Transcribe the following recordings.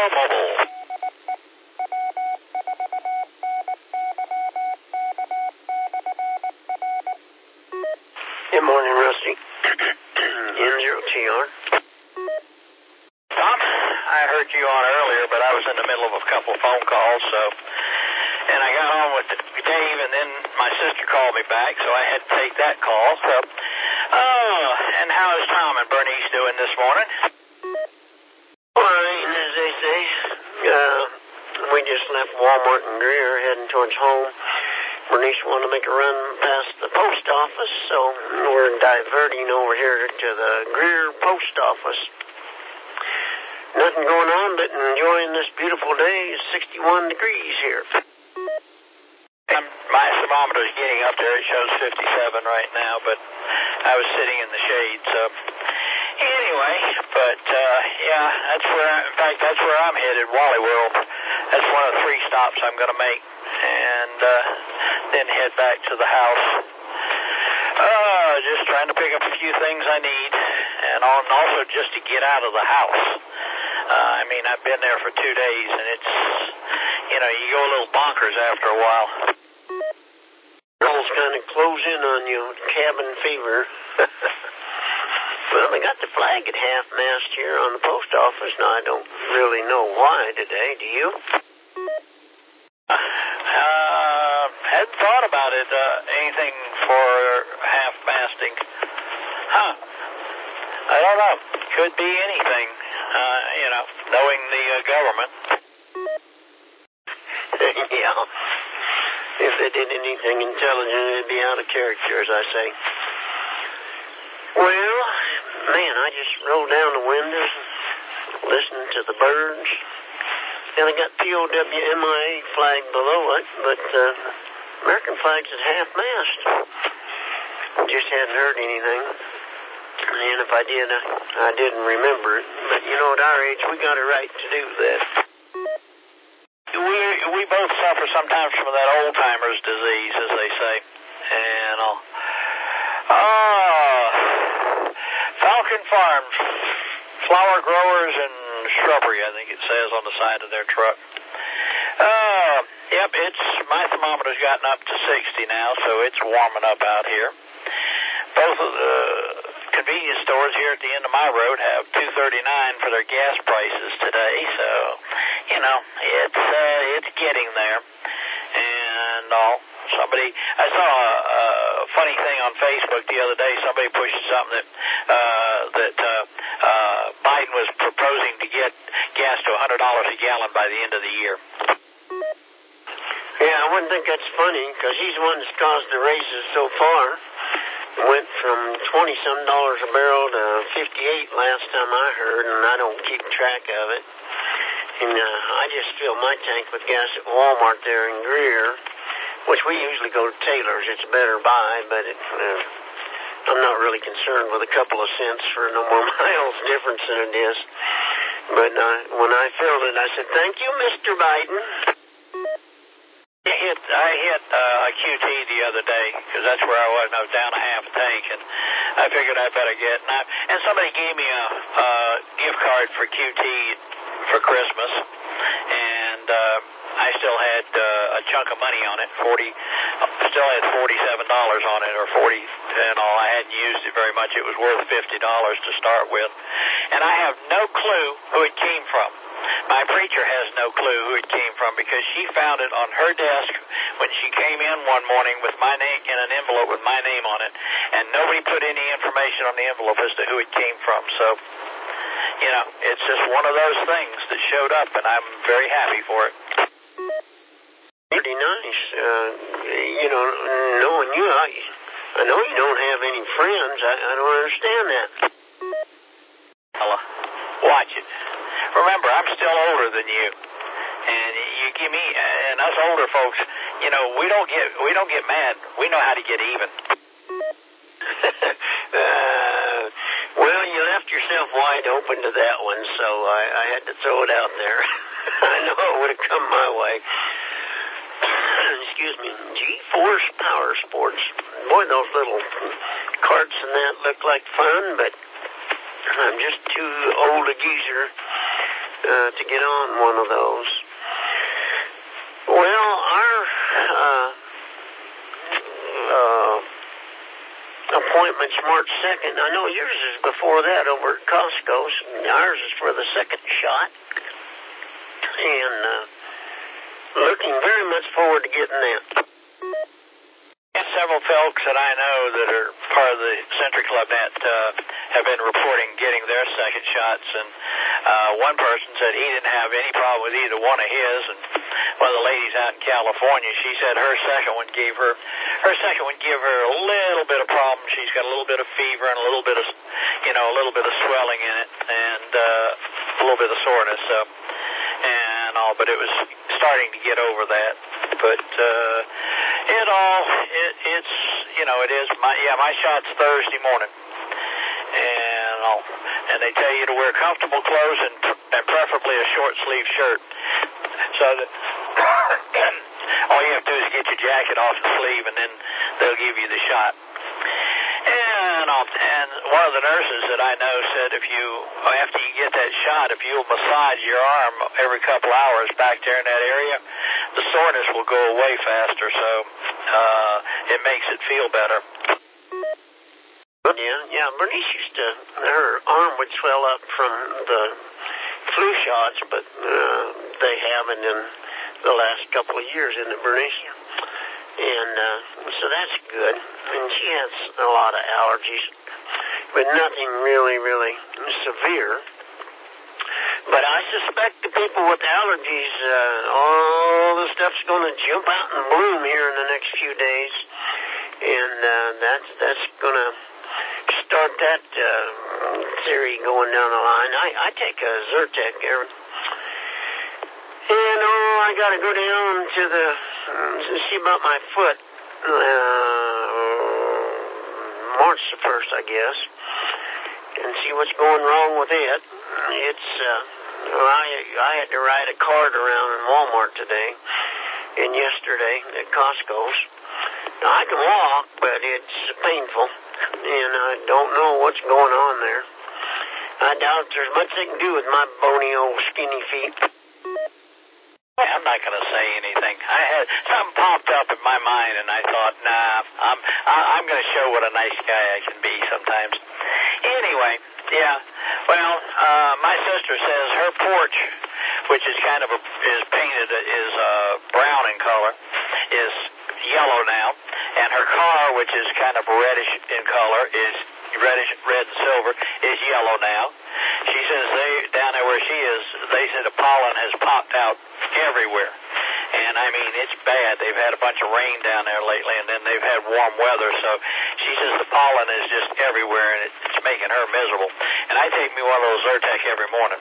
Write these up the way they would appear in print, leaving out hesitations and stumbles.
Mobile. Good morning, Rusty. N0TR. Tom, I heard you on earlier, but I was in the middle of a couple of phone calls, and I got on with Dave, and then my sister called me back, so I had to take that call. And how is Tom and Bernice doing this morning? Fine, as they say. We just left Walmart and Greer, heading towards home. Bernice wanted to make a run past the post office, so we're diverting over here to the Greer post office. Nothing going on but enjoying this beautiful day. It's 61 degrees here. My thermometer's getting up there. It shows 57 right now, but I was sitting in the shade, so anyway, yeah, that's where I'm headed, Wally World. That's one of the 3 stops I'm going to make, and then head back to the house. Just trying to pick up a few things I need, and also just to get out of the house. I've been there for 2 days, and it's, you go a little bonkers after a while. Girls kind of close in on you, cabin fever. Well, they got the flag at half-mast here on the post office. Now, I don't really know why today. Do you? Hadn't thought about it. Anything for half-masting? I don't know. Could be anything, knowing the government. Yeah. If they did anything intelligent, it'd be out of character, as I say. Well, man, I just rolled down the windows and listened to the birds. And I got POWMIA flag below it, but American flag's at half-mast. Just hadn't heard anything. And if I did, I didn't remember it. But, at our age, we got a right to do that. We both suffer sometimes from that old-timer's disease, as they say. And Falcon Farms, flower growers and shrubbery, I think it says on the side of their truck. Yep, my thermometer's gotten up to 60 now, so it's warming up out here. Both of the convenience stores here at the end of my road have $2.39 for their gas prices today, so it's getting there. And I saw a funny thing on Facebook the other day. Somebody pushed something that Biden was proposing to get gas to $100 a gallon by the end of the year. Yeah, I wouldn't think that's funny, because he's the one that's caused the raises so far. It went from $20-some a barrel to $58 last time I heard, and I don't keep track of it. And I just fill my tank with gas at Walmart there in Greer, which we usually go to Taylor's. It's a better buy, but I'm not really concerned with a couple of cents for no more miles difference than it is. But when I filled it, I said, "Thank you, Mr. Biden." I hit a QT the other day, because that's where I was. I was down a half tank, and I figured I'd better get. And somebody gave me a gift card for QT for Christmas, and I still had a chunk of money on it. Still had $47 on it, or 40 and all. I hadn't used it very much. It was worth $50 to start with, and I have no clue who it came from. My preacher has no clue who it came from, because she found it on her desk when she came in one morning with my name in an envelope with my name on it, and nobody put any information on the envelope as to who it came from. So, it's just one of those things that showed up, and I'm very happy for it. Pretty nice. Knowing you, I know you don't have any friends. I don't understand that. Watch it. Remember, I'm still older than you, and you give me, and us older folks, we don't get mad. We know how to get even. Well, you left yourself wide open to that one, so I had to throw it out there. I know it would have come my way. Excuse me. G-Force Power Sports. Boy, those little carts and that look like fun, but I'm just too old a geezer to get on one of those. Well, our appointment's March 2nd. I know yours is before that over at Costco's. Ours is for the second shot. And looking very much forward to getting that. And several folks that I know that are part of the Century Club Net have been reporting getting their second shots, and one person said he didn't have any problem with either one of his, and one of the ladies out in California, she said her second one gave her a little bit of problem. She's got a little bit of fever and a little bit of swelling in it, and a little bit of soreness, and all, but it was starting to get over that. But it is my shot's Thursday morning, and they tell you to wear comfortable clothes and preferably a short sleeve shirt, so that all you have to do is get your jacket off the sleeve, and then they'll give you the shot. And one of the nurses that I know said after you get that shot, if you'll massage your arm every couple hours back there in that area, the soreness will go away faster, so it makes it feel better. Yeah, Bernice her arm would swell up from the flu shots, but they haven't in the last couple of years, isn't it, Bernice? And so that's good. And she has a lot of allergies, but nothing really, really severe. But I suspect the people with allergies, all the stuff's going to jump out and bloom here in the next few days. And that's going to start that theory going down the line. I take a Zyrtec every... And I got to go down to see about my foot. March the 1st, I guess, and see what's going wrong with it. It's I had to ride a cart around in Walmart today and yesterday at Costco's. Now, I can walk, but it's painful, and I don't know what's going on there. I doubt there's much they can do with my bony old skinny feet. I'm not going to say anything. I had something popped up in my mind, and I thought, I'm going to show what a nice guy I can be sometimes. Anyway, yeah. Well, my sister says her porch, which is is painted, is brown in color, is yellow now, and her car, which is kind of reddish in color, is reddish, red and silver, is yellow now. She says down there where she is, they said the pollen has popped out everywhere. And I mean, it's bad. They've had a bunch of rain down there lately, and then they've had warm weather. So she says the pollen is just everywhere, and it's making her miserable. And I take me one of those Zyrtec every morning.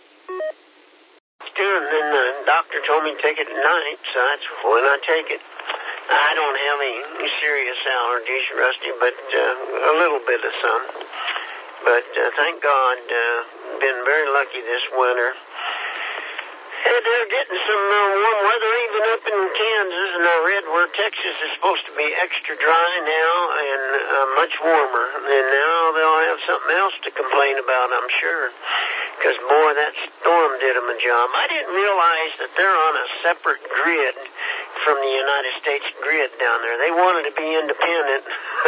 And then the doctor told me to take it at night, so that's when I take it. I don't have any serious allergies, Rusty, but a little bit of some. But thank God, been very lucky this winter. And they're getting some warm weather even up in Kansas, and I read where Texas is supposed to be extra dry now and much warmer. And now they'll have something else to complain about, I'm sure. Because, boy, that storm did them a job. I didn't realize that they're on a separate grid from the United States grid down there. They wanted to be independent.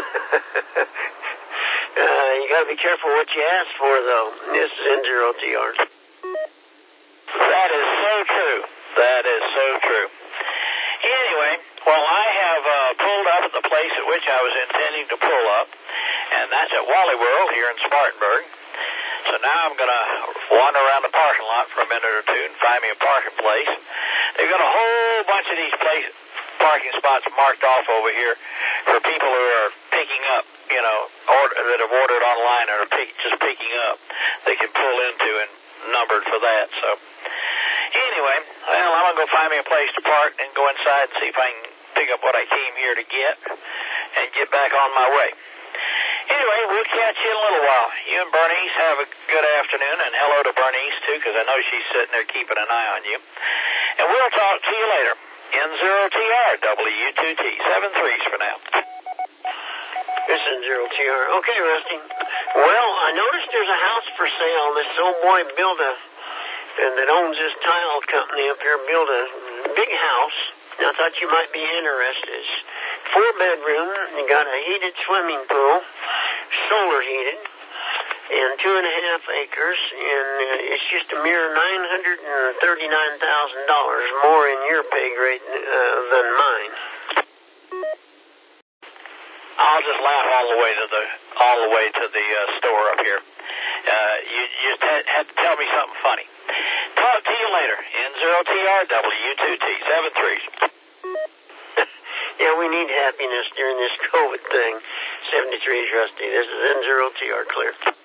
You got to be careful what you ask for, though. This is N0TR. That is so true. That is so true. Anyway, well, I have pulled up at the place at which I was intending to pull up, and that's at Wally World here in Spartanburg. So now I'm going to wander around the parking lot for a minute or two and find me a parking place. They've got a whole bunch of these parking spots marked off over here for people who are picking up, that have ordered online or just picking up. They can pull into and numbered for that. So anyway, well, I'm going to go find me a place to park and go inside and see if I can pick up what I came here to get and get back on my way. Anyway, we'll catch you in a little while. You and Bernice have a good afternoon, and hello to Bernice, too, because I know she's sitting there keeping an eye on you. And we'll talk to you later. N0TR, W2T, 7-3s for now. It's N0TR. Okay, Rusty. Well, I noticed there's a house for sale. This old boy built a and that owns this tile company up here built a big house. And I thought you might be interested. It's 4-bedroom. You got a heated swimming pool, solar heated, and 2.5 acres. And it's just a mere $939,000 more in your pay grade than mine. I'll just laugh all the way to the store up here. You just had to tell me something funny. Talk to you later. N0TRW2T 73. Yeah, we need happiness during this COVID thing. 73 Rusty. This is N0TR clear.